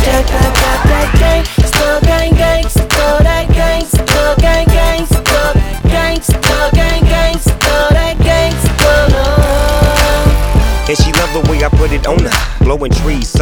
That gangsta, gang, gangsta, that gangsta, gang, gangsta, gangsta, gang, gangsta, that gangsta love. And she love the way I put it on her. Blowing trees.